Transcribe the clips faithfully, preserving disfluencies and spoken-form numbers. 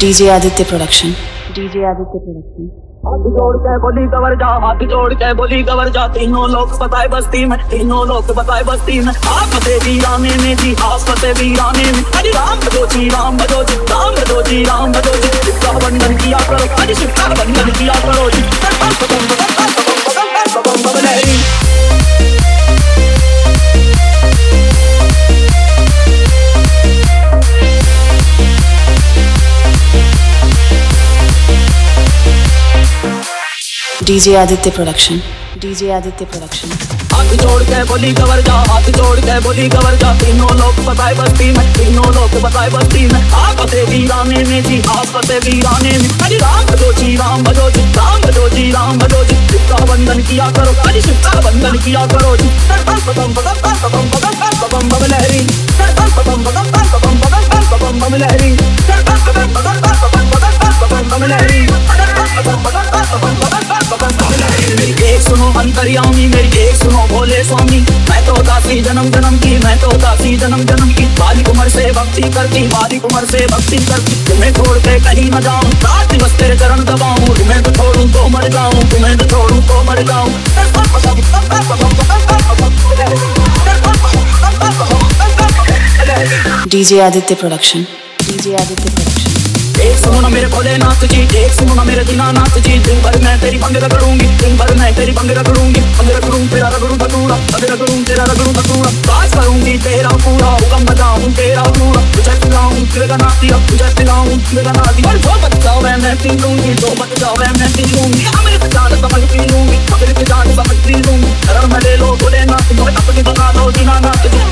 DJ Aditya production DJ Aditya production. हाथ जोड़ के बोली कवर जा, हाथ जोड़ के बोली कवर जा, तीनों लोग बताए बस्ती में, तीनों लोग बताए बस्ती में। आप फते वीराने में जी, आप फते वीराने में। अरे राम भजो जी, राम भजो जी, राम भजो जी, राम भजो जी। शिव का बंधन किया करो, अरे शिव का बंधन किया करो जी। DJ Aditya production DJ Aditya production. हाथ जोड़ के बोली कवर जा, हाथ जोड़ के बोली कवर जा, तीनों लोग बताए बस्ती में, तीनों लोग बताए बस्ती में। आप फते वीराने में जी, आप फते वीराने में। अरे राम भजो जी, राम भजो जी, राम भजो जी, राम भजो जी। शिव का बंधन किया करो, अरे शिव का बंधन किया करो जी। लहरी एक सुनो अंतर्यामी मेरी, एक सुनो भोले स्वामी। मैं तो दासी जन्म जन्म की, मैं तो दासी जन्म जन्म की। बालिक उम्र से भक्ति करती, बालिक उम्र से भक्ति करती। तुम्हें छोड़ के कहीं न जाऊं, रात दिवस तेरे चरण दबाऊं। तुम्हें तो छोड़ूं तो मर जाऊं, तुम्हें तो छोड़ूं तो मर जाऊं। DJ Aditya production DJ Aditya production. एक सुनो ना मेरे भोलेनाथ जी, एक सुनो ना मेरे दीनानाथ जी। दिन भर मैं तेरी भंग रगड़ूंगी, दिन भर मैं तेरी भंग रगड़ूंगी। भंग रगड़ूं तेरा रगड़ूं धतूरा, भंग रगड़ूं तेरा रगड़ूं धतूरा। राज करूंगी तेरा पूरा, हुक्म बजाऊं तेरा पूरा। तुझे पिलाऊं तेरा नाती, अब तुझे पिलाऊं तेरा नाती। और जो बच जावे मैं पी लूंगी, जो बच जावे मैं पी लूंगी। अमृत जान समझ पी लूंगी, अमृत जान समझ पी लूंगी। शरण ले लो भोलेनाथ, तुम्हें अपनी बना दो Dinanath ji.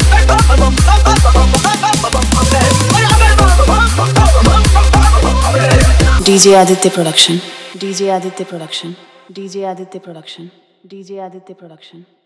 DJ Aditya production DJ Aditya production DJ Aditya production DJ Aditya production.